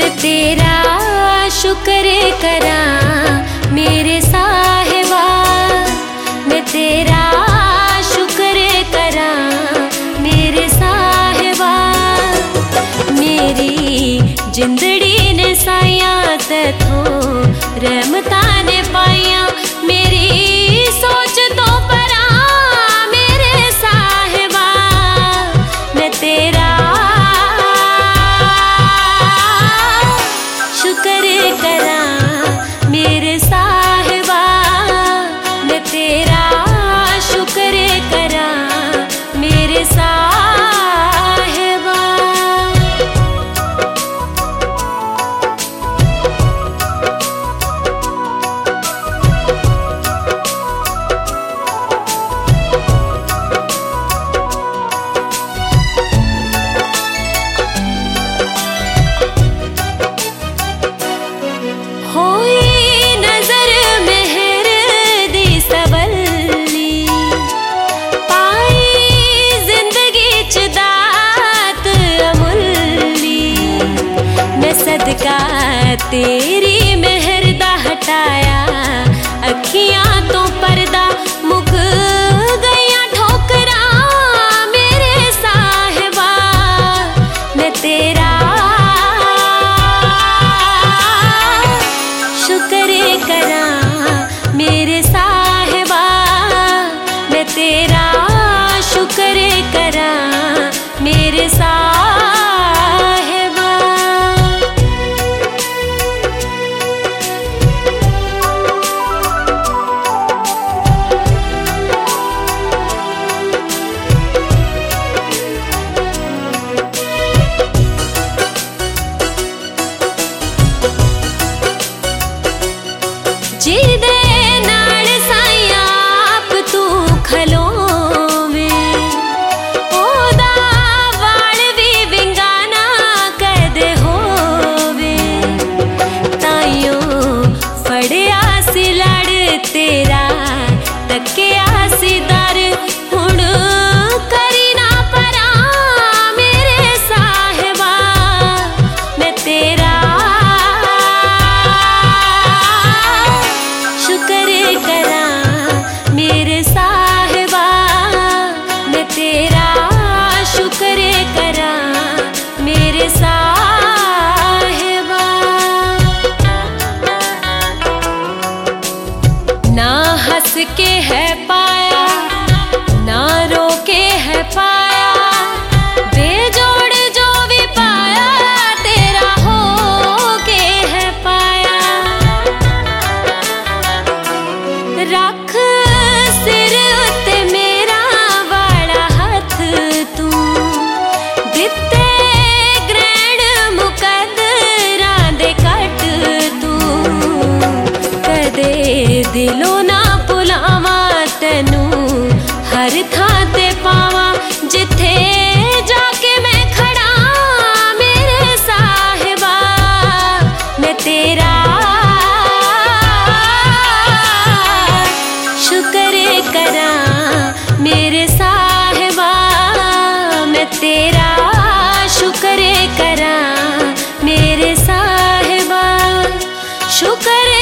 मैं तेरा शुक्र करा मेरे साहिबा, मैं तेरा शुक्र करा मेरे साहिबा। मेरी जिंदड़ी ने साया तैथों रहमतां ने पाइया, मेरी सोच तो परा मेरे साहिबा। मैं तेरा शुक्र करा मेरे साहिबा, मैं तेरा शुक्र करा मेरे साहिबा। सदका तेरी मेहर दा हटाया अखियां तो पर्दा, मुक गईयां ठोकरा मेरे साहिबा। मैं तेरा शुक्र करा मेरे साहिबा, मैं तेरा शुक्र करा मेरे साहिबा। जिदे नाल साईं आप तू खलोवे, ओदा वाल भी विंगाना कदे होवे। ताइयों फड़िया सी लड़ तेरा तकिया सी दर, हुण करी ना परा मेरे साहिबा। मैं तेरा शुक्र करा मेरे साहिबा, मैं तेरा शुक्र करा मेरे साहिबा। ना हंस के है पाया ना रो के है पाया, बेजोड़ जो भी पाया तेरा हो के है पाया। रख सिर उत्ते मेरा वाला हथ तू, दिते ग्रहण मुकद्दरां दे कट तू। कदे दिलों ना भुलावा तैनू, हर थां ते पावा जिथे जाके मैं खड़ा मेरे साहिबा। मैं तेरा शुक्र करा मेरे साहिबा, मैं तेरा शुक्र करा मेरे साहिबा। शुक्र